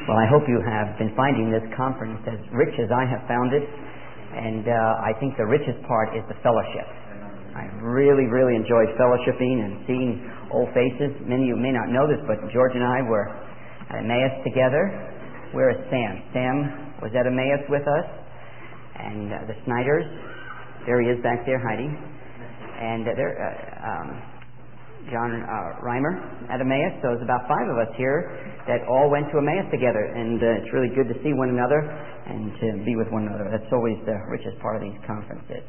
Well, I hope you have been finding this conference as rich as I have found it, and I think the richest part is the fellowship. I really enjoyed fellowshipping and seeing old faces. Many of you may not know this, but George and I were at Emmaus together. Where is Sam? Sam was at Emmaus with us, and the Snyders. There he is back there hiding. And John Reimer at Emmaus. So there's about 5 of us here that all went to Emmaus together, and it's really good to see one another and to be with one another. That's always the richest part of these conferences.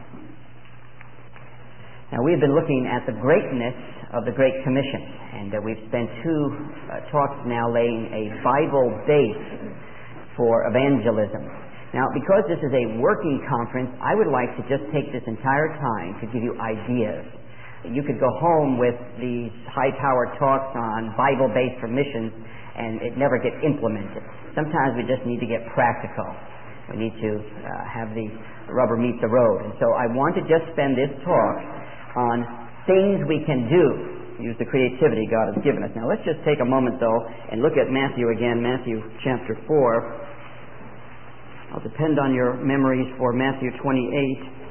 Now, we've been looking at the greatness of the Great Commission, and we've spent 2 talks now laying a Bible base for evangelism. Now, because this is a working conference, I would like to just take this entire time to give you ideas. You could go home with these high-powered talks on Bible-based for missions, and it never gets implemented. Sometimes we just need to get practical. We need to have the rubber meet the road. And so I want to just spend this talk on things we can do. Use the creativity God has given us. Now let's just take a moment, though, and look at Matthew again, Matthew chapter 4. I'll depend on your memories for Matthew 28.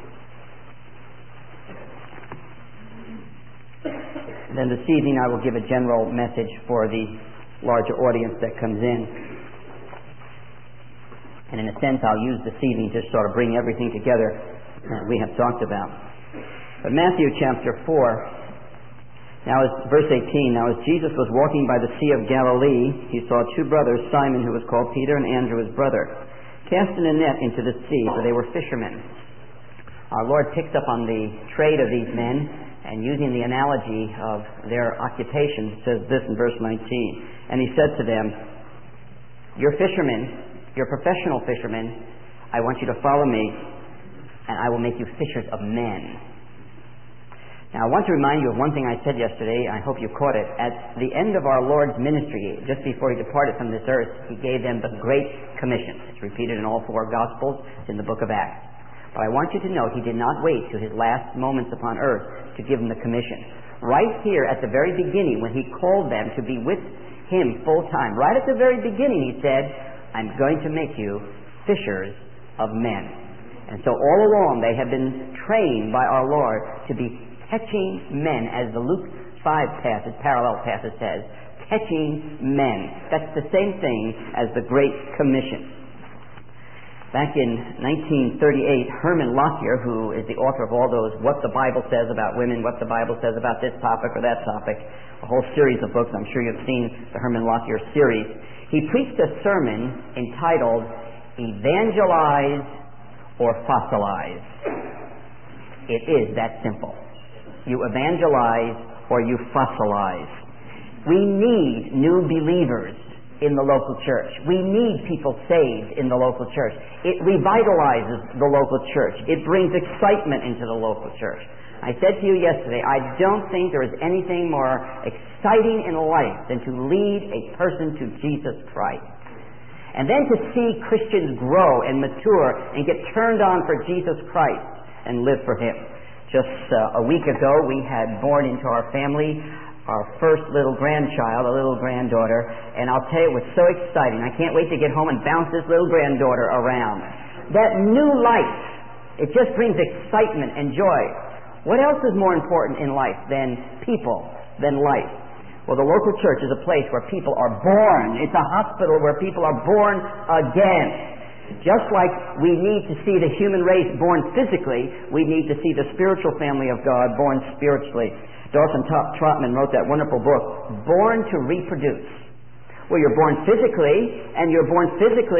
Then this evening I will give a general message for the larger audience that comes in. And in a sense I'll use this evening to sort of bring everything together that we have talked about. But Matthew chapter 4, verse 18, Now as Jesus was walking by the Sea of Galilee, he saw 2 brothers, Simon, who was called Peter, and Andrew his brother, casting a net into the sea, for they were fishermen. Our Lord picks up on the trade of these men, and using the analogy of their occupation, says this in verse 19. And he said to them, You're fishermen, you're professional fishermen. I want you to follow me, and I will make you fishers of men. Now, I want to remind you of one thing I said yesterday. I hope you caught it. At the end of our Lord's ministry, just before he departed from this earth, he gave them the Great Commission. It's repeated in all 4 Gospels. It's in the book of Acts. But I want you to know he did not wait to his last moments upon earth to give them the commission. Right here at the very beginning, when he called them to be with him full time, right at the very beginning he said, I'm going to make you fishers of men. And so all along they have been trained by our Lord to be catching men, as the Luke 5 passage, parallel passage says, catching men. That's the same thing as the Great Commission. Back in 1938, Herman Lockyer, who is the author of all those What the Bible Says About Women, What the Bible Says About This Topic or That Topic, a whole series of books, I'm sure you've seen the Herman Lockyer series, he preached a sermon entitled Evangelize or Fossilize. It is that simple. You evangelize or you fossilize. We need new believers in the local church. We need people saved in the local church. It revitalizes the local church. It brings excitement into the local church. I said to you yesterday, I don't think there is anything more exciting in life than to lead a person to Jesus Christ. And then to see Christians grow and mature and get turned on for Jesus Christ and live for Him. Just a week ago, we had born into our family our first little grandchild, a little granddaughter, and I'll tell you, it was so exciting. I can't wait to get home and bounce this little granddaughter around. That new life, it just brings excitement and joy. What else is more important in life than people, than life? Well, the local church is a place where people are born. It's a hospital where people are born again. Just like we need to see the human race born physically, we need to see the spiritual family of God born spiritually. Dawson Trotman wrote that wonderful book, Born to Reproduce. Well, you're born physically, and you're born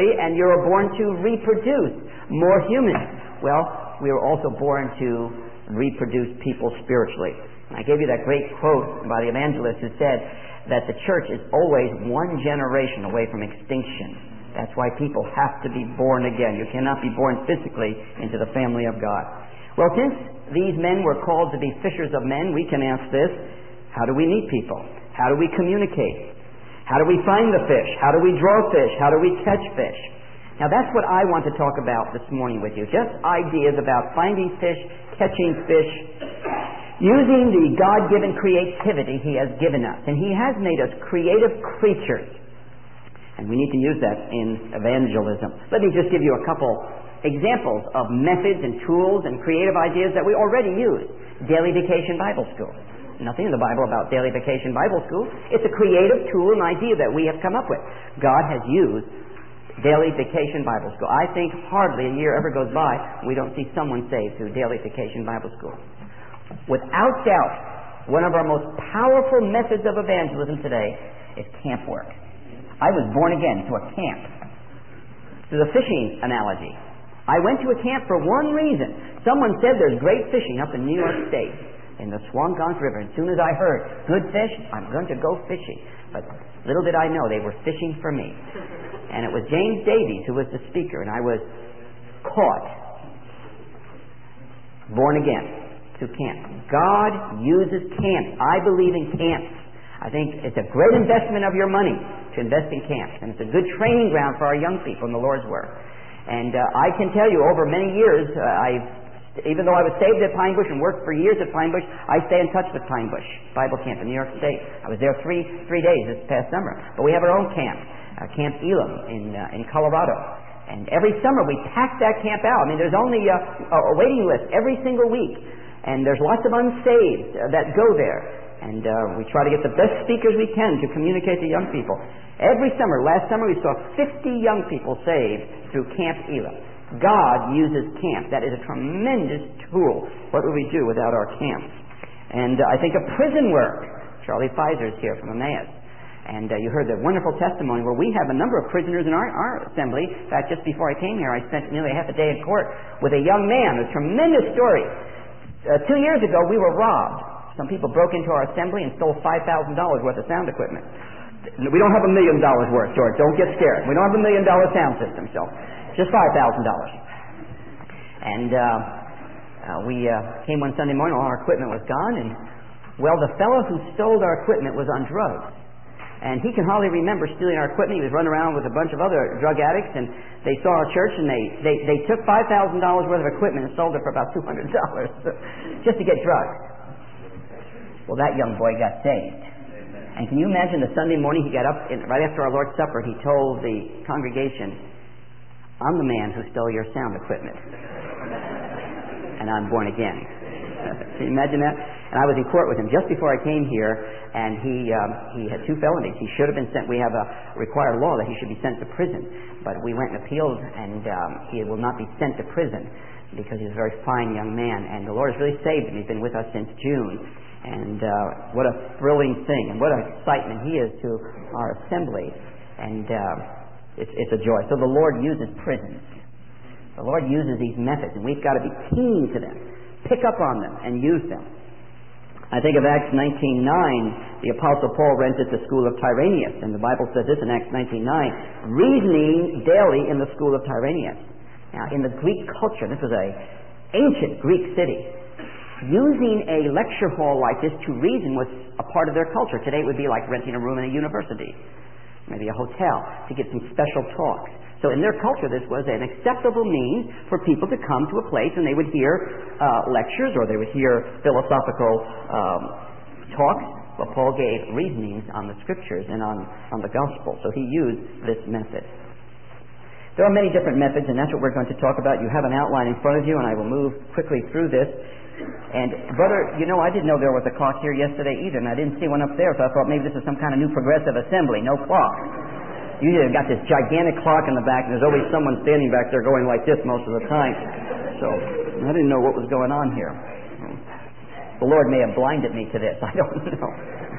to reproduce more humans. Well, we were also born to reproduce people spiritually. And I gave you that great quote by the evangelist who said that the church is always one generation away from extinction. That's why people have to be born again. You cannot be born physically into the family of God. Well, since these men were called to be fishers of men, we can ask this: how do we meet people? How do we communicate? How do we find the fish? How do we draw fish? How do we catch fish? Now that's what I want to talk about this morning with you. Just ideas about finding fish, catching fish, using the God-given creativity He has given us. And He has made us creative creatures. And we need to use that in evangelism. Let me just give you a couple examples of methods and tools and creative ideas that we already use. Daily Vacation Bible School. Nothing in the Bible about Daily Vacation Bible School. It's a creative tool and idea that we have come up with. God has used Daily Vacation Bible School. I think hardly a year ever goes by we don't see someone saved through Daily Vacation Bible School. Without doubt, one of our most powerful methods of evangelism today is camp work. I was born again to a camp. To the fishing analogy. I went to a camp for one reason. Someone said there's great fishing up in New York State in the Swangons River. As soon as I heard good fish, I'm going to go fishing. But little did I know they were fishing for me. And it was James Davies who was the speaker, and I was caught, born again, to camp. God uses camps. I believe in camps. I think it's a great investment of your money to invest in camps, and it's a good training ground for our young people in the Lord's work. And I can tell you, over many years, even though I was saved at Pine Bush and worked for years at Pine Bush, I stay in touch with Pine Bush Bible Camp in New York State. I was there three days this past summer. But we have our own camp, Camp Elam in Colorado. And every summer we pack that camp out. I mean, there's only a waiting list every single week. And there's lots of unsaved that go there. And we try to get the best speakers we can to communicate to young people. Every summer, last summer, we saw 50 young people saved through Camp Elam. God uses camp. That is a tremendous tool. What would we do without our camps? And I think of prison work. Charlie Pfizer's here from Emmaus. And you heard the wonderful testimony where we have a number of prisoners in our assembly. In fact, just before I came here, I spent nearly half a day in court with a young man. A tremendous story. 2 years ago, we were robbed. Some people broke into our assembly and stole $5,000 worth of sound equipment. We don't have $1 million worth, George. Don't get scared. We don't have $1 million sound system, so just $5,000. And we came one Sunday morning, all our equipment was gone, and well, the fellow who stole our equipment was on drugs. And he can hardly remember stealing our equipment. He was running around with a bunch of other drug addicts, and they saw our church, and they took $5,000 worth of equipment and sold it for about $200 just to get drugs. Well, that young boy got saved. And can you imagine the Sunday morning he got up, right after our Lord's Supper, he told the congregation, I'm the man who stole your sound equipment. And I'm born again. Can you imagine that? And I was in court with him just before I came here, and he had 2 felonies. He should have been sent. We have a required law that he should be sent to prison. But we went and appealed, and he will not be sent to prison because he's a very fine young man. And the Lord has really saved him. He's been with us since June. And what a thrilling thing, and what an excitement he is to our assembly. And it's a joy. So the Lord uses prisons. The Lord uses these methods, and we've got to be keen to them, pick up on them, and use them. I think of Acts 19:9. The Apostle Paul rented the school of Tyrannus, and the Bible says this in Acts 19:9, reasoning daily in the school of Tyrannus. Now, in the Greek culture, this was an ancient Greek city. Using a lecture hall like this to reason was a part of their culture. Today it would be like renting a room in a university, maybe a hotel, to get some special talks. So in their culture this was an acceptable means for people to come to a place and they would hear lectures or they would hear philosophical talks. Well, Paul gave reasonings on the Scriptures and on the Gospel, so he used this method. There are many different methods, and that's what we're going to talk about. You have an outline in front of you, and I will move quickly through this. And, brother, you know, I didn't know there was a clock here yesterday either, and I didn't see one up there, so I thought maybe this is some kind of new progressive assembly. No clock. Usually they've got this gigantic clock in the back, and there's always someone standing back there going like this most of the time. So I didn't know what was going on here. The Lord may have blinded me to this. I don't know.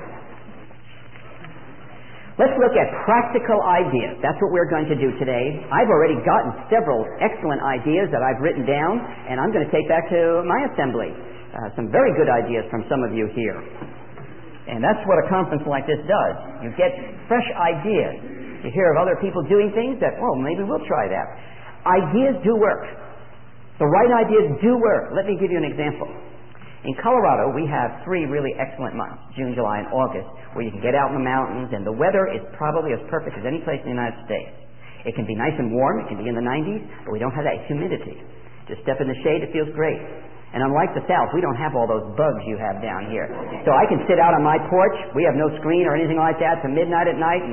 Let's look at practical ideas. That's what we're going to do today. I've already gotten several excellent ideas that I've written down, and I'm going to take back to my assembly. Some very good ideas from some of you here. And that's what a conference like this does. You get fresh ideas. You hear of other people doing things that, oh, maybe we'll try that. Ideas do work. The right ideas do work. Let me give you an example. In Colorado, we have 3 really excellent months, June, July, and August, where you can get out in the mountains, and the weather is probably as perfect as any place in the United States. It can be nice and warm, it can be in the 90s, but we don't have that humidity. Just step in the shade, it feels great. And unlike the South, we don't have all those bugs you have down here. So I can sit out on my porch, we have no screen or anything like that, to midnight at night, and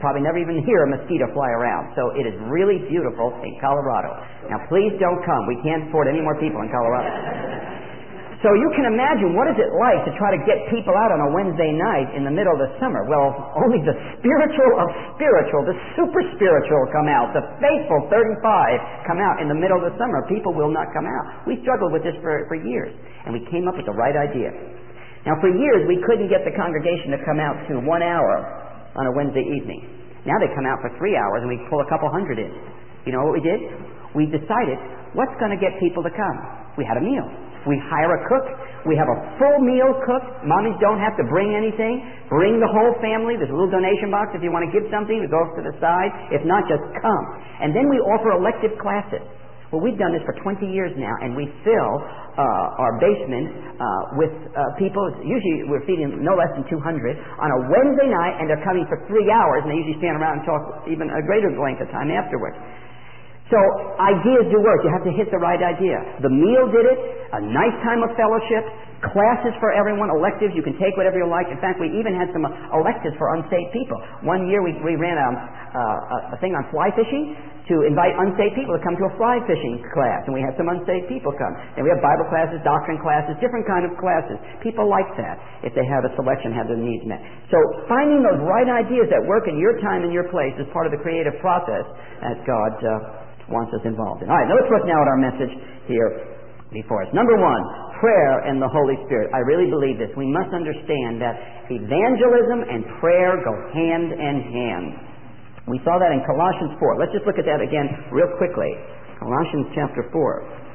probably never even hear a mosquito fly around. So it is really beautiful in Colorado. Now please don't come. We can't afford any more people in Colorado. So you can imagine, what is it like to try to get people out on a Wednesday night in the middle of the summer? Well, only the spiritual of spiritual, the super spiritual come out. The faithful 35 come out in the middle of the summer. People will not come out. We struggled with this for years, and we came up with the right idea. Now, for years, we couldn't get the congregation to come out to 1 hour on a Wednesday evening. Now they come out for 3 hours, and we pull a couple hundred in. You know what we did? We decided, what's going to get people to come? We had a meal. We hire a cook. We have a full meal cooked. Mommies don't have to bring anything. Bring the whole family. There's a little donation box if you want to give something. We go off to the side. If not, just come. And then we offer elective classes. Well, we've done this for 20 years now, and we fill our basement with people. Usually we're feeding no less than 200 on a Wednesday night, and they're coming for 3 hours, and they usually stand around and talk even a greater length of time afterwards. So ideas do work. You have to hit the right idea. The meal did it, a nice time of fellowship, classes for everyone, electives. You can take whatever you like. In fact, we even had some electives for unsaved people. One year we ran a thing on fly fishing to invite unsaved people to come to a fly fishing class, and we had some unsaved people come. And we have Bible classes, doctrine classes, different kind of classes. People like that if they have a selection, have their needs met. So finding those right ideas that work in your time and your place is part of the creative process that God wants us involved in. All right, now let's look now at our message here before us. Number 1, prayer and the Holy Spirit. I really believe this. We must understand that evangelism and prayer go hand in hand. We saw that in Colossians 4. Let's just look at that again real quickly. Colossians chapter 4.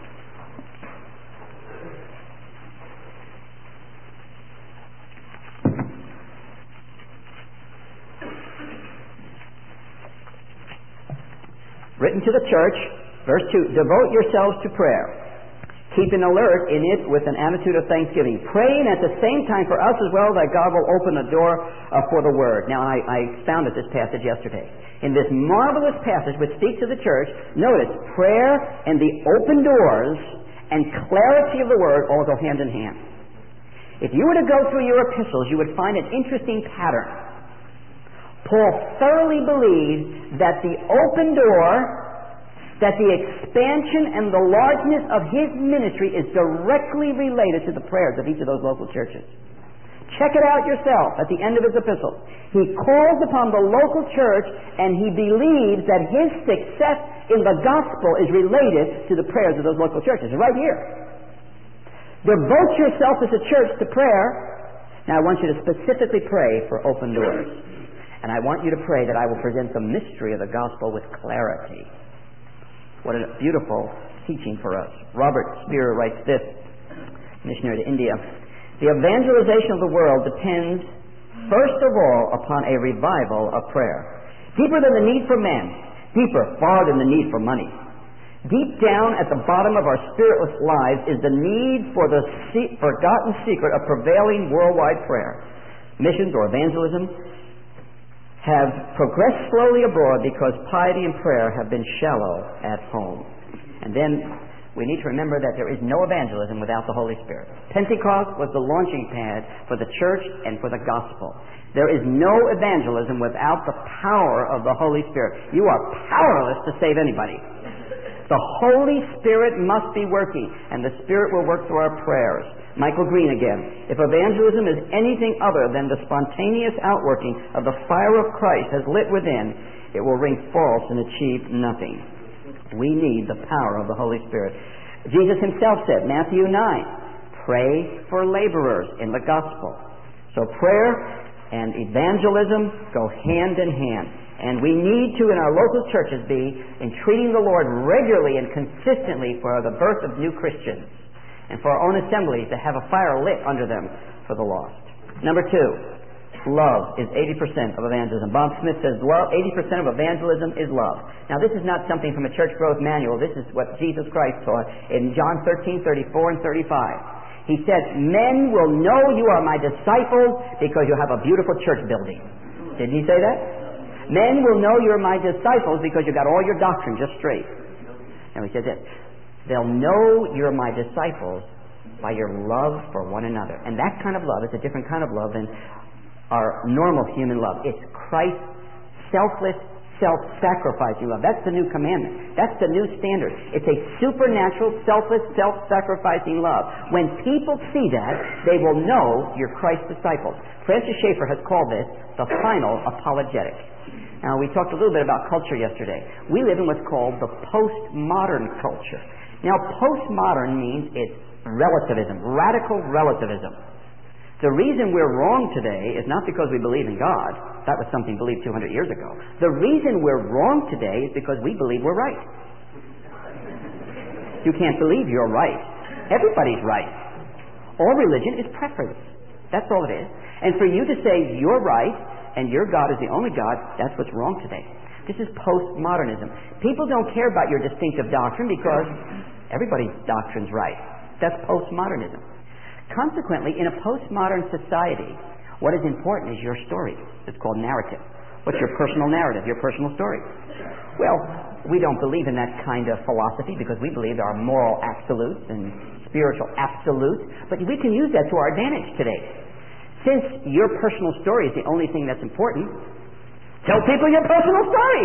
Written to the church, verse 2, devote yourselves to prayer, keeping alert in it with an attitude of thanksgiving, praying at the same time for us as well, that God will open the door for the Word. Now, I expounded this passage yesterday. In this marvelous passage which speaks to the church, notice, prayer and the open doors and clarity of the Word all go hand in hand. If you were to go through your epistles, you would find an interesting pattern. Paul thoroughly believed that the open door, that the expansion and the largeness of his ministry is directly related to the prayers of each of those local churches. Check it out yourself at the end of his epistle. He calls upon the local church, and he believes that his success in the gospel is related to the prayers of those local churches. Right here. Devote yourself as a church to prayer. Now I want you to specifically pray for open doors. And I want you to pray that I will present the mystery of the gospel with clarity. What a beautiful teaching for us. Robert Spear writes this, missionary to India. The evangelization of the world depends, first of all, upon a revival of prayer. Deeper than the need for men, deeper, far than the need for money. Deep down at the bottom of our spiritless lives is the need for the forgotten secret of prevailing worldwide prayer. Missions or evangelism have progressed slowly abroad because piety and prayer have been shallow at home. And then we need to remember that there is no evangelism without the Holy Spirit. Pentecost was the launching pad for the church and for the gospel. There is no evangelism without the power of the Holy Spirit. You are powerless to save anybody. The Holy Spirit must be working, and the Spirit will work through our prayers. Michael Green again. If evangelism is anything other than the spontaneous outworking of the fire of Christ has lit within, it will ring false and achieve nothing. We need the power of the Holy Spirit. Jesus himself said, Matthew 9, pray for laborers in the gospel. So prayer and evangelism go hand in hand. And we need to, in our local churches, be entreating the Lord regularly and consistently for the birth of new Christians, and for our own assemblies to have a fire lit under them for the lost. Number 2, love is 80% of evangelism. Bob Smith says, well, 80% of evangelism is love. Now, this is not something from a church growth manual. This is what Jesus Christ taught in John 13:34 and 35. He said, men will know you are my disciples because you have a beautiful church building. Didn't he say that? Men will know you're my disciples because you got all your doctrine just straight. And he said this, they'll know you're my disciples by your love for one another. And that kind of love is a different kind of love than our normal human love. It's Christ selfless, self-sacrificing love. That's the new commandment. That's the new standard. It's a supernatural, selfless, self-sacrificing love. When people see that, they will know you're Christ's disciples. Francis Schaeffer has called this the final apologetic. Now, we talked a little bit about culture yesterday. We live in what's called the postmodern culture. Now, postmodern means it's relativism, radical relativism. The reason we're wrong today is not because we believe in God. That was something believed 200 years ago. The reason we're wrong today is because we believe we're right. You can't believe you're right. Everybody's right. All religion is preference. That's all it is. And for you to say you're right and your God is the only God, that's what's wrong today. This is postmodernism. People don't care about your distinctive doctrine because everybody's doctrine's right. That's postmodernism. Consequently, in a postmodern society, what is important is your story. It's called narrative. What's your personal narrative, your personal story? Well, we don't believe in that kind of philosophy because we believe there are moral absolutes and spiritual absolutes, but we can use that to our advantage today. Since your personal story is the only thing that's important, tell people your personal story.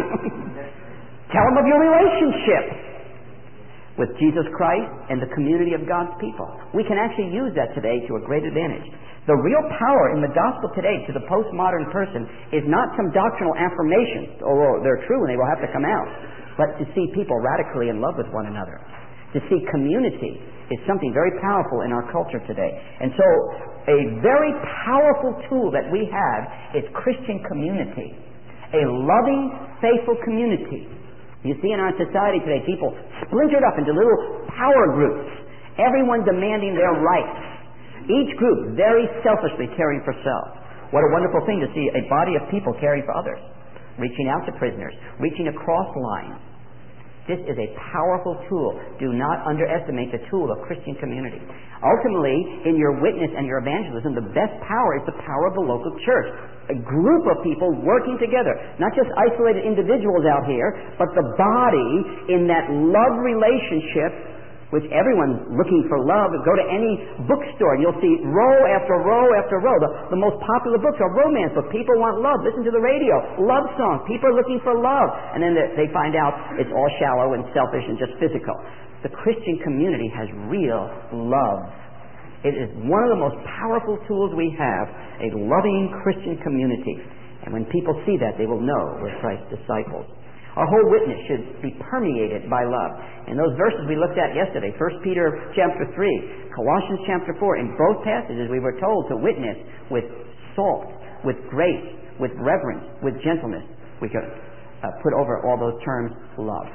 Tell them of your relationship with Jesus Christ and the community of God's people. We can actually use that today to a great advantage. The real power in the gospel today to the postmodern person is not some doctrinal affirmations, although they're true and they will have to come out, but to see people radically in love with one another. To see community is something very powerful in our culture today. And so a very powerful tool that we have is Christian community. A loving, faithful community. You see in our society today, people splintered up into little power groups, everyone demanding their rights. Each group very selfishly caring for self. What a wonderful thing to see a body of people caring for others, reaching out to prisoners, reaching across lines. This is a powerful tool. Do not underestimate the tool of Christian community. Ultimately, in your witness and your evangelism, the best power is the power of the local church. A group of people working together. Not just isolated individuals out here, but the body in that love relationship, which everyone's looking for love. Go to any bookstore and you'll see row after row after row. The most popular books are romance books. People want love. Listen to the radio. Love songs. People are looking for love. And then they find out it's all shallow and selfish and just physical. The Christian community has real love. It is one of the most powerful tools we have, a loving Christian community. And when people see that, they will know we're Christ's disciples. Our whole witness should be permeated by love. And those verses we looked at yesterday, 1 Peter chapter 3, Colossians chapter 4, in both passages we were told to witness with salt, with grace, with reverence, with gentleness. We could put over all those terms love.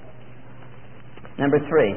Number three.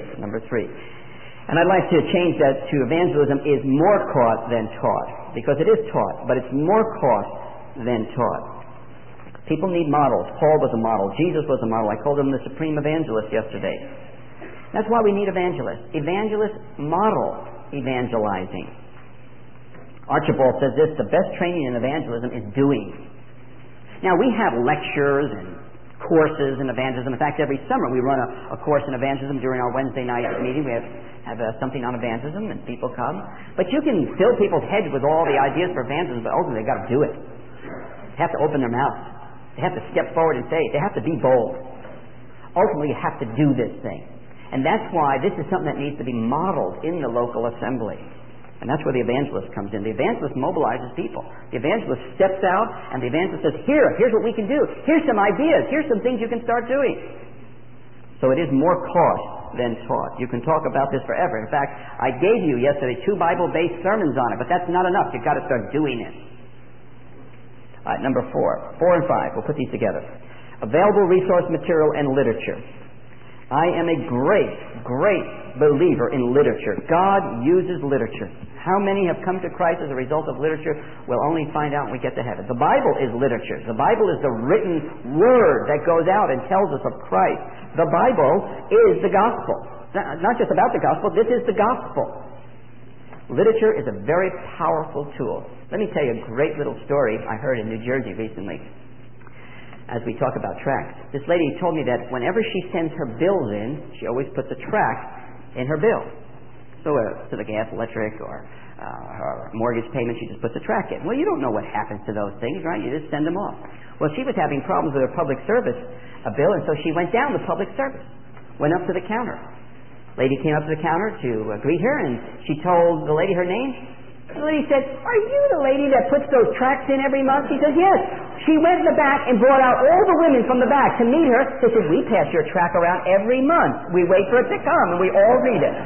And I'd like to change that to evangelism is more caught than taught. Because it is taught, but it's more caught than taught. People need models. Paul was a model. Jesus was a model. I called him the supreme evangelist yesterday. That's why we need evangelists. Evangelists model evangelizing. Archibald says this, the best training in evangelism is doing. Now, we have lectures and courses in evangelism. In fact, every summer we run a course in evangelism during our Wednesday night meeting. We have something on evangelism and people come. But you can fill people's heads with all the ideas for evangelism, but ultimately they've got to do it. They have to open their mouth. They have to step forward and say it. They have to be bold. Ultimately, you have to do this thing. And that's why this is something that needs to be modeled in the local assembly. And that's where the evangelist comes in. The evangelist mobilizes people. The evangelist steps out and the evangelist says, here's what we can do. Here's some ideas. Here's some things you can start doing. So it is more taught than taught. You can talk about this forever. In fact, I gave you yesterday 2 Bible-based sermons on it, but that's not enough. You've got to start doing it. Number 4 and 5. We'll put these together. Available resource material and literature. I am a great believer in literature. God uses literature. How many have come to Christ as a result of literature? We'll only find out when we get to heaven. The Bible is literature. The Bible is the written word that goes out and tells us of Christ. The Bible is the gospel. Not just about the gospel. This is the gospel. Literature is a very powerful tool. Let me tell you a great little story I heard in New Jersey recently as we talk about tracts. This lady told me that whenever she sends her bills in, she always puts a tract in her bill. So to the gas, electric, or her mortgage payment, she just puts a track in. Well, you don't know what happens to those things, right? You just send them off. Well, she was having problems with her public service bill, and so she went down to public service, went up to the counter. Lady came up to the counter to greet her, and she told the lady her name. The lady said, "Are you the lady that puts those tracts in every month?" She says, "Yes." She went in the back and brought out all the women from the back to meet her. They said, "We pass your tract around every month. We wait for it to come, and we all read it."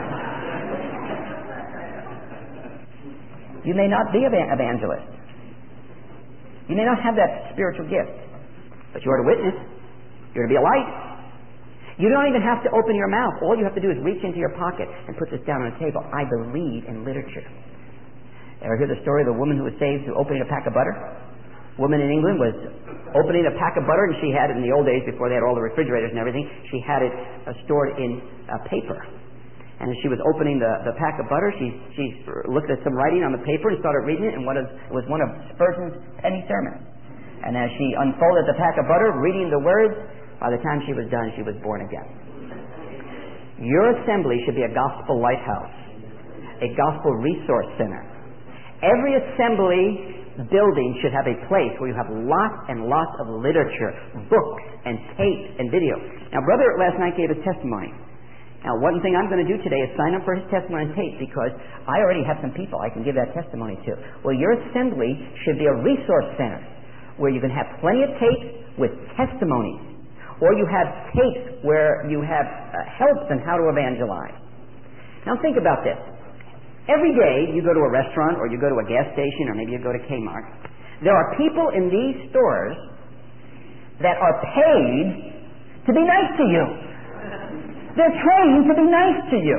You may not be an evangelist. You may not have that spiritual gift, but you are to witness. You're to be a light. You don't even have to open your mouth. All you have to do is reach into your pocket and put this down on the table. I believe in literature. Ever hear the story of the woman who was saved through opening a pack of butter? A woman in England was opening a pack of butter, and she had it in the old days before they had all the refrigerators and everything. She had it stored in paper. And as she was opening the pack of butter, she looked at some writing on the paper and started reading it, and it was one of Spurgeon's penny sermons. And as she unfolded the pack of butter, reading the words, by the time she was done, she was born again. Your assembly should be a gospel lighthouse, a gospel resource center. Every assembly building should have a place where you have lots and lots of literature, books and tapes and video. Now, Brother last night gave his testimony. Now, one thing I'm going to do today is sign up for his testimony and tape, because I already have some people I can give that testimony to. Well, your assembly should be a resource center where you can have plenty of tapes with testimonies, or you have tapes where you have helps on how to evangelize. Now, think about this. Every day you go to a restaurant, or you go to a gas station, or maybe you go to Kmart. There are people in these stores that are paid to be nice to you. They're trained to be nice to you.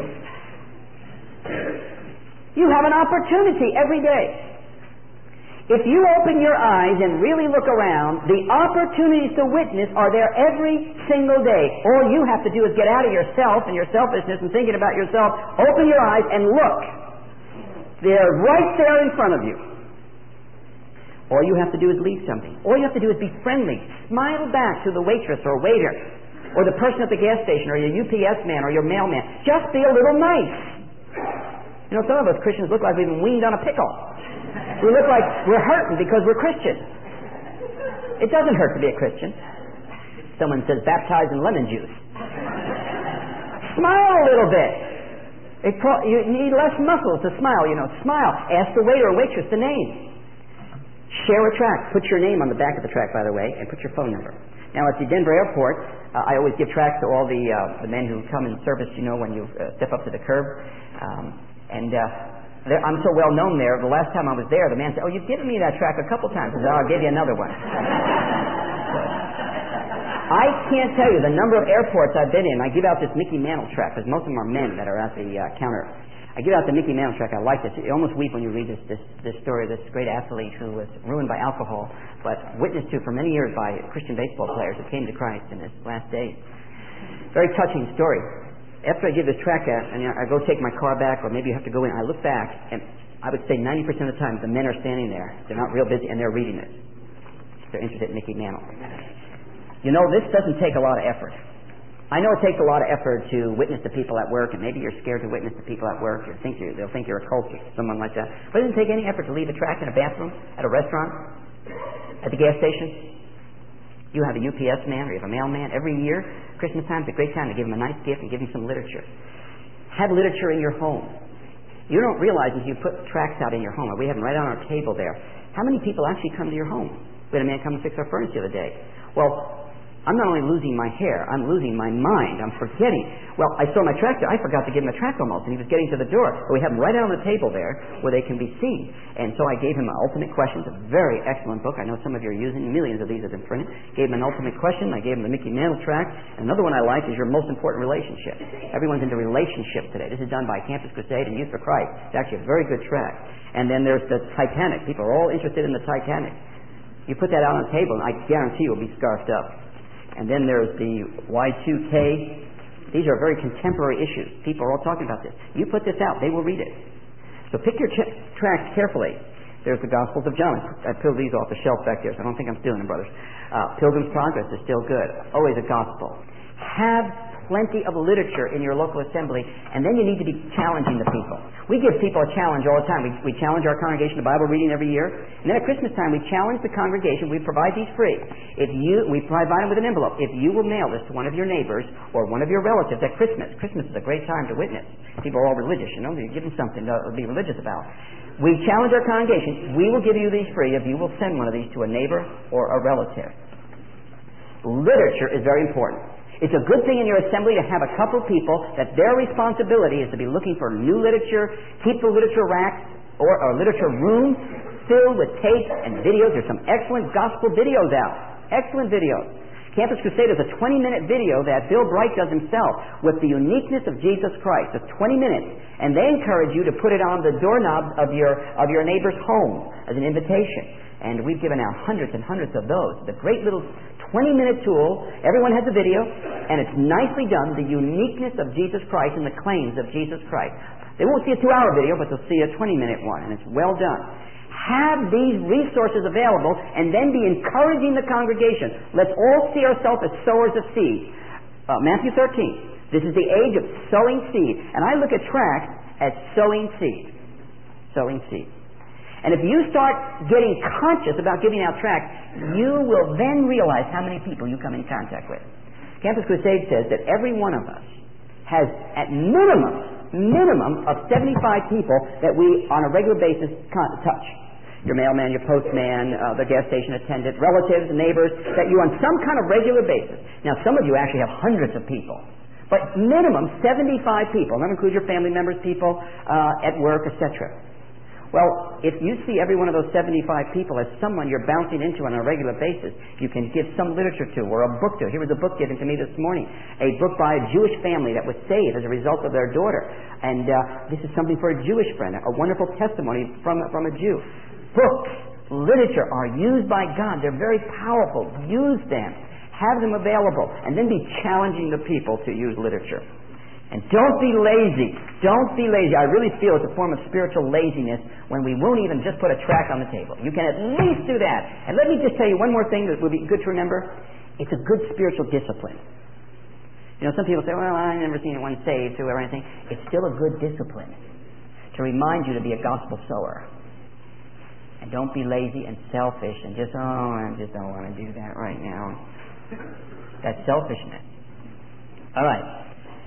You have an opportunity every day. If you open your eyes and really look around, the opportunities to witness are there every single day. All you have to do is get out of yourself and your selfishness and thinking about yourself. Open your eyes and look. They're right there in front of you. All you have to do is leave something. All you have to do is be friendly. Smile back to the waitress or waiter, or the person at the gas station, or your UPS man, or your mailman. Just be a little nice. You know, some of us Christians look like we've been weaned on a pickle. We look like we're hurting because we're Christians. It doesn't hurt to be a Christian. Someone says, baptized in lemon juice. Smile a little bit. You need less muscles to smile, you know. Smile. Ask the waiter or waitress the name. Share a tract. Put your name on the back of the tract, by the way, and put your phone number. Now, at the Denver airport, I always give tracts to all the men who come in service, you know, when you step up to the curb. I'm so well known there. The last time I was there, the man said, "Oh, you've given me that tract a couple times." I said, "Oh, I'll give you another one." I can't tell you the number of airports I've been in. I give out this Mickey Mantle tract, because most of them are men that are at the counter. I give out the Mickey Mantle tract. I like this. You almost weep when you read this story of this great athlete who was ruined by alcohol, but witnessed to for many years by Christian baseball players who came to Christ in his last days. Very touching story. After I give this tract out, and I go take my car back, or maybe you have to go in, I look back, and I would say 90% of the time the men are standing there. They're not real busy, and they're reading this. They're interested in Mickey Mantle. You know, this doesn't take a lot of effort. I know it takes a lot of effort to witness to people at work, and maybe you're scared to witness to people at work. They'll think you're a cult or someone like that. But it doesn't take any effort to leave a tract in a bathroom, at a restaurant, at the gas station. You have a UPS man, or you have a mailman. Every year, Christmas time is a great time to give him a nice gift and give him some literature. Have literature in your home. You don't realize if you put tracts out in your home, or we have them right on our table there, how many people actually come to your home? We had a man come and fix our furnace the other day. Well, I'm not only losing my hair, I'm losing my mind. I'm forgetting. Well, I saw my tract there. I forgot to give him a tract almost, and he was getting to the door. But we have them right on the table there where they can be seen. And so I gave him Ultimate Questions, a very excellent book. I know some of you are using. Millions of these have been printed. Gave him an Ultimate Question. I gave him the Mickey Mantle tract. And another one I like is Your Most Important Relationship. Everyone's into relationships today. This is done by Campus Crusade and Youth for Christ. It's actually a very good tract. And then there's the Titanic. People are all interested in the Titanic. You put that out on the table, and I guarantee you'll be scarfed up. And then there's the Y2K. These are very contemporary issues. People are all talking about this. You put this out, they will read it. So pick your tracts carefully. There's the Gospels of John. I peeled these off the shelf back there, so I don't think I'm stealing them, brothers. Pilgrim's Progress is still good. Always a gospel. Have plenty of literature in your local assembly, and then you need to be challenging the people. We give people a challenge all the time. We challenge our congregation to Bible reading every year, and then at Christmas time we challenge the congregation. We provide these free. We provide them with an envelope. If you will mail this to one of your neighbors or one of your relatives at Christmas is a great time to witness. People are all religious, you give them something to be religious about. We challenge our congregation. We will give you these free if you will send one of these to a neighbor or a relative. Literature is very important. It's a good thing in your assembly to have a couple people that their responsibility is to be looking for new literature, keep the literature racks or literature rooms filled with tapes and videos. There's some excellent gospel videos out. Excellent videos. Campus Crusade is a 20-minute video that Bill Bright does himself with the uniqueness of Jesus Christ. It's 20 minutes. And they encourage you to put it on the doorknob of your neighbor's home as an invitation. And we've given out hundreds and hundreds of those. The great little 20-minute tool. Everyone has a video, and it's nicely done. The uniqueness of Jesus Christ and the claims of Jesus Christ. They won't see a 2-hour video, but they'll see a 20-minute one, and it's well done. Have these resources available, and then be encouraging the congregation. Let's all see ourselves as sowers of seed. Matthew 13. This is the age of sowing seed, and I look at tracts as sowing seed. Sowing seed. And if you start getting conscious about giving out tracts, you will then realize how many people you come in contact with. Campus Crusade says that every one of us has at minimum of 75 people that we on a regular basis touch. Your mailman, your postman, the gas station attendant, relatives, neighbors, that you on some kind of regular basis. Now some of you actually have hundreds of people. But minimum 75 people. That includes your family members, people at work, etc. Well, if you see every one of those 75 people as someone you're bouncing into on a regular basis, you can give some literature to or a book to. Here was a book given to me this morning, a book by a Jewish family that was saved as a result of their daughter. And this is something for a Jewish friend, a wonderful testimony from a Jew. Books, literature are used by God. They're very powerful. Use them. Have them available. And then be challenging the people to use literature. And don't be lazy. Don't be lazy. I really feel it's a form of spiritual laziness when we won't even just put a tract on the table. You can at least do that. And let me just tell you one more thing that would be good to remember. It's a good spiritual discipline. Some people say, well, I've never seen anyone saved or anything. It's still a good discipline to remind you to be a gospel sower. And don't be lazy and selfish and just, I just don't want to do that right now. That's selfishness. All right.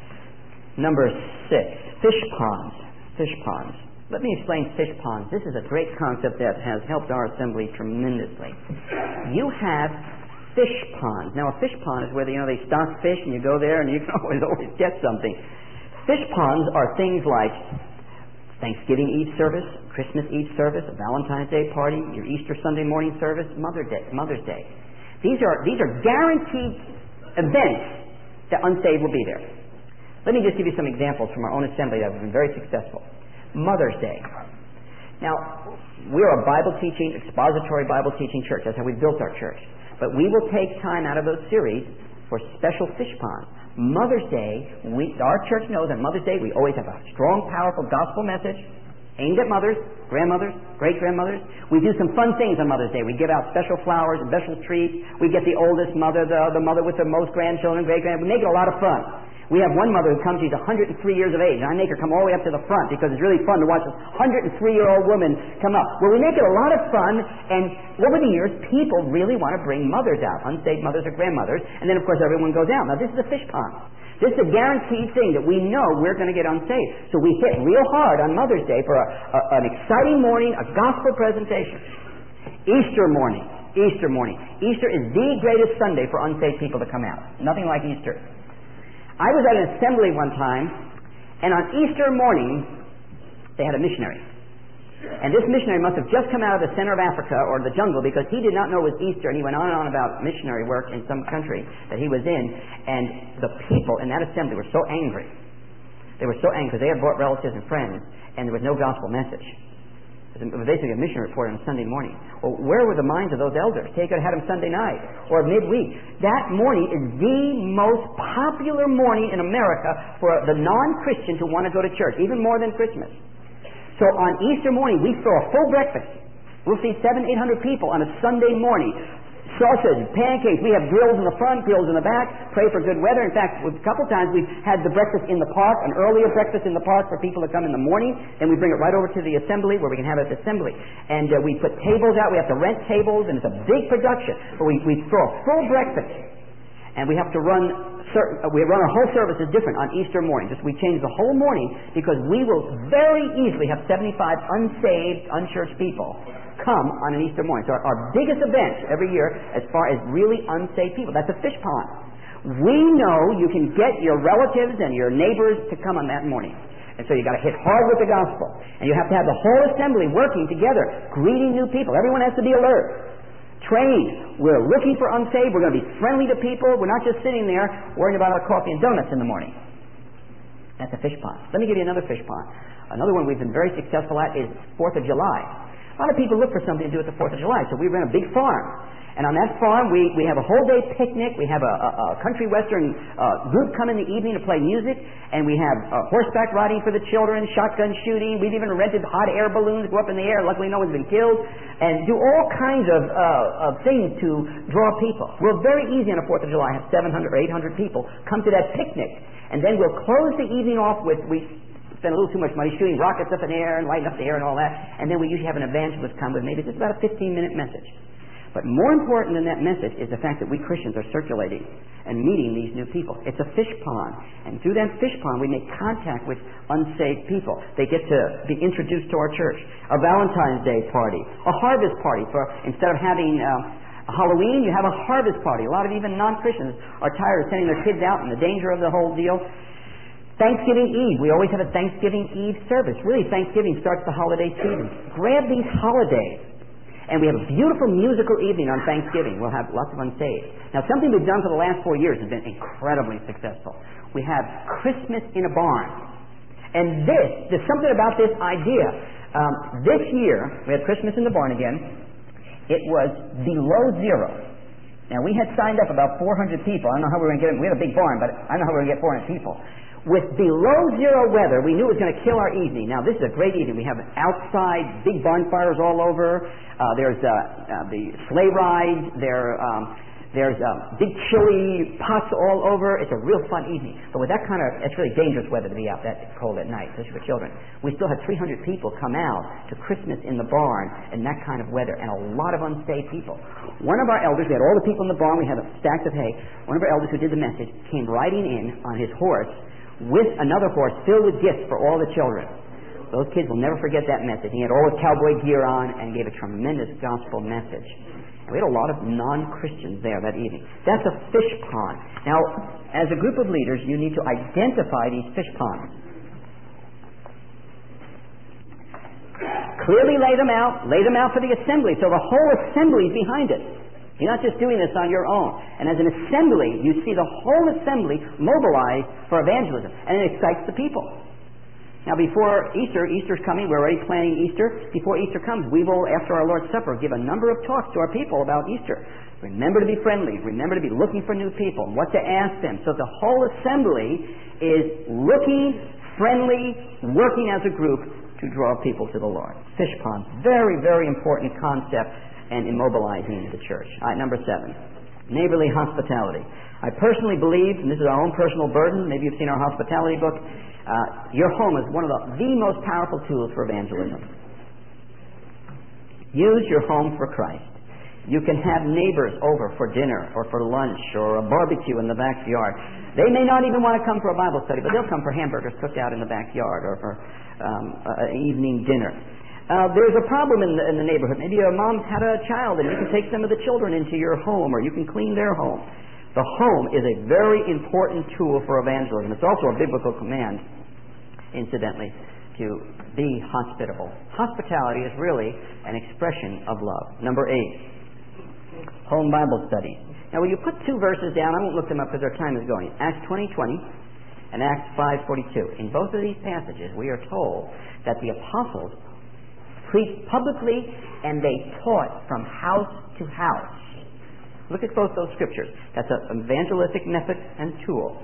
Number 6, fish ponds. Fish ponds. Let me explain fish ponds. This is a great concept that has helped our assembly tremendously. You have fish ponds. Now, a fish pond is where they stock fish, and you go there and you can always get something. Fish ponds are things like Thanksgiving Eve service, Christmas Eve service, a Valentine's Day party, your Easter Sunday morning service, Mother's Day. These are guaranteed events that unsaved will be there. Let me just give you some examples from our own assembly that have been very successful. Mother's Day. Now, we're a Bible teaching, expository Bible teaching church. That's how we built our church. But we will take time out of those series for special fish ponds. Mother's Day, our church knows on Mother's Day we always have a strong, powerful gospel message aimed at mothers, grandmothers, great-grandmothers. We do some fun things on Mother's Day. We give out special flowers and special treats. We get the oldest mother, the mother with the most grandchildren, great-grandchildren. We make it a lot of fun. We have one mother who comes, she's 103 years of age, and I make her come all the way up to the front because it's really fun to watch this 103-year-old woman come up. Well, we make it a lot of fun, and over the years, people really want to bring mothers out, unsaved mothers or grandmothers, and then, of course, everyone goes out. Now, this is a fish pond. This is a guaranteed thing that we know we're going to get unsaved. So we hit real hard on Mother's Day for an exciting morning, a gospel presentation. Easter morning. Easter is the greatest Sunday for unsaved people to come out. Nothing like Easter. I was at an assembly one time, and on Easter morning, they had a missionary. And this missionary must have just come out of the center of Africa or the jungle because he did not know it was Easter, and he went on and on about missionary work in some country that he was in. And the people in that assembly were so angry. They were so angry because they had brought relatives and friends, and there was no gospel message. It was basically a mission report on Sunday morning. Well, where were the minds of those elders? They could have had them Sunday night or midweek. That morning is the most popular morning in America for the non-Christian to want to go to church, even more than Christmas. So on Easter morning, we throw a full breakfast. We'll see 700-800 people on a Sunday morning. sausage, pancakes. We have grills in the front, grills in the back. Pray for good weather. In fact, a couple times we've had the breakfast in the park, an earlier breakfast in the park for people to come in the morning. Then we bring it right over to the assembly where we can have it at the assembly. And we put tables out. We have to rent tables, and it's a big production. But we throw a full breakfast. And we have to run our whole service is different on Easter morning. We change the whole morning because we will very easily have 75 unsaved, unchurched people come on an Easter morning. So our biggest event every year as far as really unsaved people, that's a fish pond. We know you can get your relatives and your neighbors to come on that morning. And so you got to hit hard with the gospel. And you have to have the whole assembly working together, greeting new people. Everyone has to be alert. Trained. We're looking for unsaved. We're going to be friendly to people. We're not just sitting there worrying about our coffee and donuts in the morning. That's a fish pond. Let me give you another fish pond. Another one we've been very successful at is 4th of July. A lot of people look for something to do at the 4th of July, so we rent a big farm. And on that farm, we have a whole-day picnic. We have a country western group come in the evening to play music. And we have horseback riding for the children, shotgun shooting. We've even rented hot air balloons, go up in the air. Luckily, no one's been killed. And do all kinds of things to draw people. We're very easy on the 4th of July. Have 700 or 800 people come to that picnic. And then we'll close the evening off with... We spend a little too much money shooting rockets up in the air and lighting up the air and all that. And then we usually have an evangelist come with maybe just about a 15-minute message. But more important than that message is the fact that we Christians are circulating and meeting these new people. It's a fish pond. And through that fish pond, we make contact with unsaved people. They get to be introduced to our church. A Valentine's Day party. A harvest party. Instead of having a Halloween, you have a harvest party. A lot of even non-Christians are tired of sending their kids out and the danger of the whole deal. Thanksgiving Eve. We always have a Thanksgiving Eve service. Really, Thanksgiving starts the holiday season. Grab these holidays. And we have a beautiful musical evening on Thanksgiving. We'll have lots of unsaved. Now, something we've done for the last 4 years has been incredibly successful. We have Christmas in a barn. And there's something about this idea. This year, we had Christmas in the barn again. It was below zero. Now, we had signed up about 400 people. I don't know how we were going to get them. We had a big barn, but I don't know how we were going to get 400 people. With below zero weather, we knew it was going to kill our evening. Now, this is a great evening. We have outside big bonfires all over. There's the sleigh rides. There's big chili pots all over. It's a real fun evening. But with that it's really dangerous weather to be out that cold at night, especially for children. We still had 300 people come out to Christmas in the barn in that kind of weather, and a lot of unsaved people. One of our elders, we had all the people in the barn. We had stacks of hay. One of our elders who did the message came riding in on his horse with another horse filled with gifts for all the children. Those kids will never forget that message. He had all his cowboy gear on and gave a tremendous gospel message. And we had a lot of non-Christians there that evening. That's a fish pond. Now, as a group of leaders, you need to identify these fish ponds. Clearly lay them out for the assembly, so the whole assembly is behind it. You're not just doing this on your own. And as an assembly, you see the whole assembly mobilized for evangelism. And it excites the people. Now, before Easter's coming, we're already planning Easter. Before Easter comes, we will, after our Lord's Supper, give a number of talks to our people about Easter. Remember to be friendly. Remember to be looking for new people. What to ask them. So the whole assembly is looking, friendly, working as a group to draw people to the Lord. Fish ponds. Very, very important concept. And immobilizing into the church. All right, number 7, neighborly hospitality. I personally believe, and this is our own personal burden, maybe you've seen our hospitality book, your home is one of the most powerful tools for evangelism. Use your home for Christ. You can have neighbors over for dinner or for lunch or a barbecue in the backyard. They may not even want to come for a Bible study, but they'll come for hamburgers cooked out in the backyard or for an evening dinner. There's a problem in the neighborhood. Maybe a mom's had a child and you can take some of the children into your home or you can clean their home. The home is a very important tool for evangelism. It's also a biblical command, incidentally, to be hospitable. Hospitality is really an expression of love. Number 8, home Bible study. Now, will you put 2 verses down? I won't look them up because our time is going. Acts 20:20 and Acts 5:42. In both of these passages, we are told that the apostles preached publicly, and they taught from house to house. Look at both those scriptures. That's an evangelistic method and tool.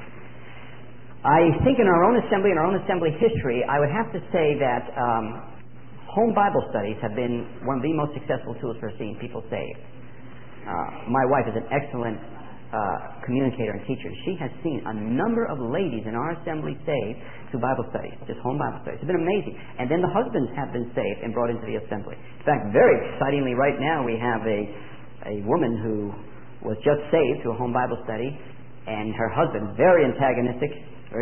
I think in our own assembly history, I would have to say that home Bible studies have been one of the most successful tools for seeing people saved. My wife is an excellent communicator and teacher. She has seen a number of ladies in our assembly saved through Bible studies, just home Bible studies. It's been amazing. And then the husbands have been saved and brought into the assembly. In fact, very excitingly right now we have a woman who was just saved through a home Bible study, and her husband, very antagonistic,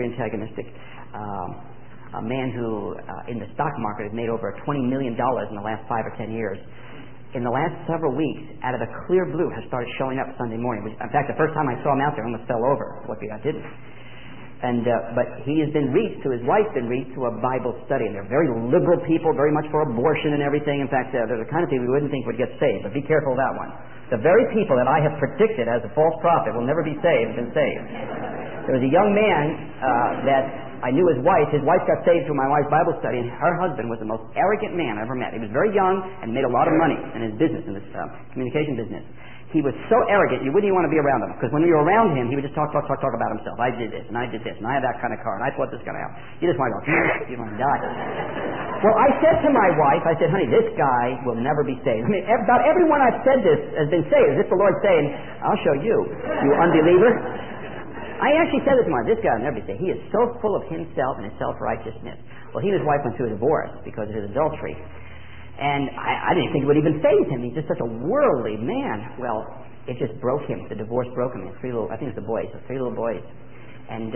a man who in the stock market has made over $20 million in the last 5 or 10 years. In the last several weeks, out of the clear blue, has started showing up Sunday morning. In fact, the first time I saw him out there, I almost fell over. Luckily, I didn't. And but he has been reached, his wife's been reached through a Bible study. And they're very liberal people, very much for abortion and everything. In fact, they're the kind of people you wouldn't think would get saved. But be careful of that one. The very people that I have predicted as a false prophet will never be saved have been saved. There was a young man that I knew his wife got saved through my wife's Bible study, and her husband was the most arrogant man I ever met. He was very young and made a lot of money in his business, in this communication business. He was so arrogant, you wouldn't even want to be around him, because when you were around him, he would just talk about himself. I did this, and I did this, and I have that kind of car, and I thought this going to happen. You just want to go, you want to die. Well, I said to my wife, I said, honey, this guy will never be saved. I mean, about everyone I've said this has been saved, as if the Lord's saying, I'll show you, you unbeliever. I actually said this to him, this guy will never be saved. He is so full of himself and his self-righteousness. Well, he and his wife went through a divorce because of his adultery. And I didn't think it would even faze him. He's just such a worldly man. Well, it just broke him. The divorce broke him. He had 3 little, I think it was the boys, 3 little boys. And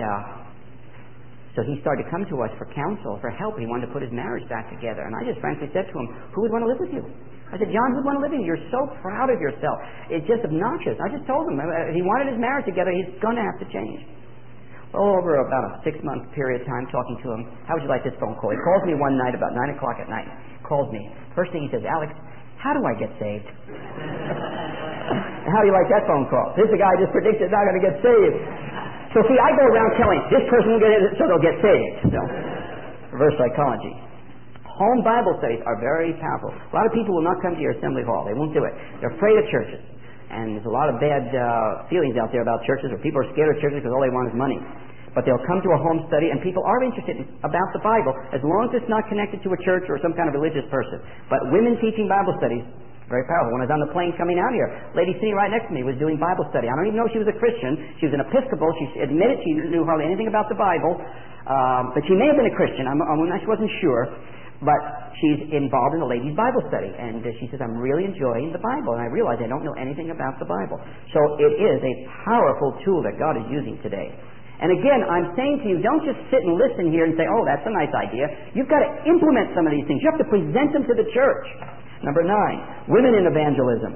so he started to come to us for counsel, for help. He wanted to put his marriage back together. And I just frankly said to him, who would want to live with you? I said, John, who'd want to live with you? You're so proud of yourself. It's just obnoxious. I just told him, if he wanted his marriage together, he's going to have to change. Well, over about a 6-month period of time talking to him, how would you like this phone call? He calls me one night about 9 o'clock at night. Calls me. First thing he says, Alex, how do I get saved? How do you like that phone call? This is the guy I just predicted not going to get saved. So see, I go around telling this person will get it, so they'll get saved. So, reverse psychology. Home Bible studies are very powerful. A lot of people will not come to your assembly hall. They won't do it. They're afraid of churches. And there's a lot of bad feelings out there about churches, or people are scared of churches because all they want is money. But they'll come to a home study, and people are interested about the Bible as long as it's not connected to a church or some kind of religious person. But women teaching Bible studies, very powerful. When I was on the plane coming out here, a lady sitting right next to me was doing Bible study. I don't even know she was a Christian. She was an Episcopal. She admitted she knew hardly anything about the Bible, but she may have been a Christian. She wasn't sure. But she's involved in the ladies' Bible study, and she says, I'm really enjoying the Bible, and I realize I don't know anything about the Bible. So it is a powerful tool that God is using today. And again, I'm saying to you, don't just sit and listen here and say, oh, that's a nice idea. You've got to implement some of these things. You have to present them to the church. Number 9, women in evangelism.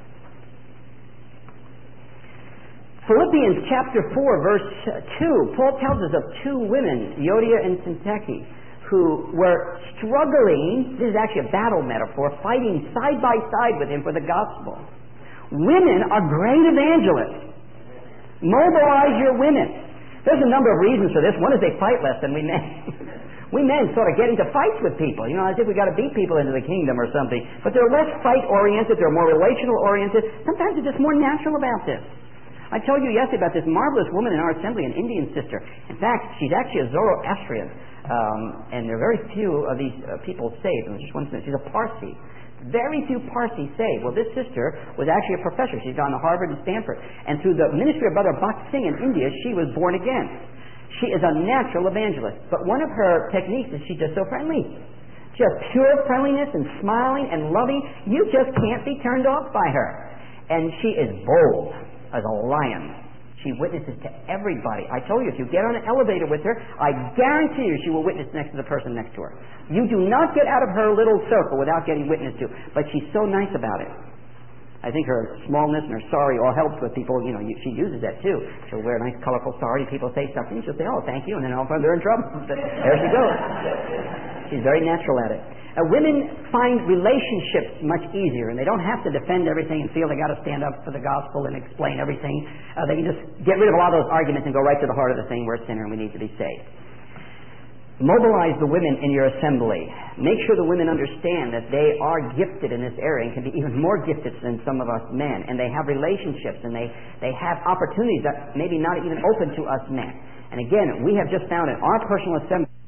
Philippians chapter 4, verse 2, Paul tells us of 2 women, Euodia and Syntyche, who were struggling, this is actually a battle metaphor, fighting side by side with him for the gospel. Women are great evangelists. Mobilize your women. There's a number of reasons for this. One is they fight less than we men. We men sort of get into fights with people, as if we got to beat people into the kingdom or something. But they're less fight-oriented, they're more relational-oriented. Sometimes they're just more natural about this. I told you yesterday about this marvelous woman in our assembly, an Indian sister. In fact, she's actually a Zoroastrian. And there are very few of these people saved. And just one thing, she's a Parsi. Very few Parsi saved. Well, this sister was actually a professor. She's gone to Harvard and Stanford. And through the ministry of Brother Bhakt Singh in India, she was born again. She is a natural evangelist. But one of her techniques is she's just so friendly. Just pure friendliness and smiling and loving. You just can't be turned off by her. And she is bold as a lion. She witnesses to everybody. I told you, if you get on an elevator with her, I guarantee you she will witness next to the person next to her. You do not get out of her little circle without getting witnessed to. But she's so nice about it. I think her smallness and her sari all helps with people. She uses that too. She'll wear a nice colorful sari. People say something. She'll say, oh, thank you. And then all of a sudden they're in trouble. There she goes. She's very natural at it. Women find relationships much easier, and they don't have to defend everything and feel they got to stand up for the gospel and explain everything. They can just get rid of a lot of those arguments and go right to the heart of the thing. We're a sinner and we need to be saved. Mobilize the women in your assembly. Make sure the women understand that they are gifted in this area and can be even more gifted than some of us men. And they have relationships and they have opportunities that maybe not even open to us men. And again, we have just found in our personal assembly